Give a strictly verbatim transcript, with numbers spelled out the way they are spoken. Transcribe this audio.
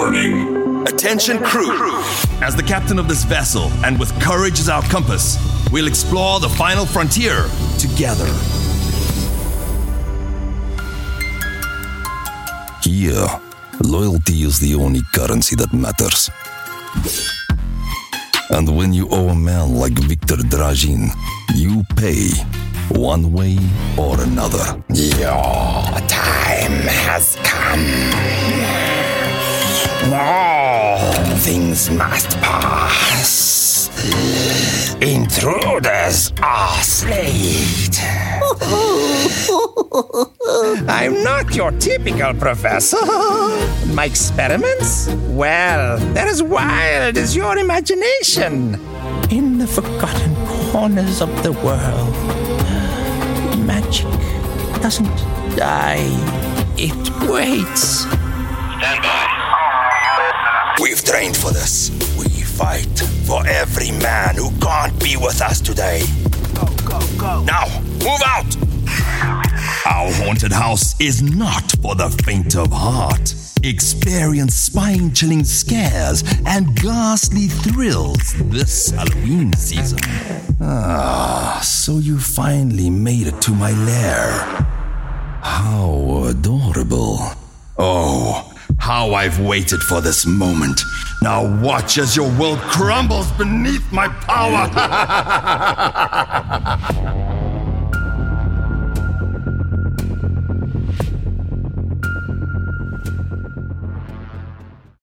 burning. Attention crew. As the captain of this vessel, and with courage as our compass, we'll explore the final frontier together. Here, loyalty is the only currency that matters. And when you owe a man like Victor Dragin, you pay one way or another. Your time has come. All things must pass. Intruders are slayed. I'm not your typical professor. My experiments? Well, they're as wild as your imagination. In the forgotten corners of the world, magic doesn't die. It waits. Stand by. We've trained for this. We fight for every man who can't be with us today. Go, go, go. Now, move out! Our haunted house is not for the faint of heart. Experience spine-chilling scares and ghastly thrills this Halloween season. Ah, so you finally made it to my lair. How adorable. Oh, how I've waited for this moment. Now watch as your world crumbles beneath my power.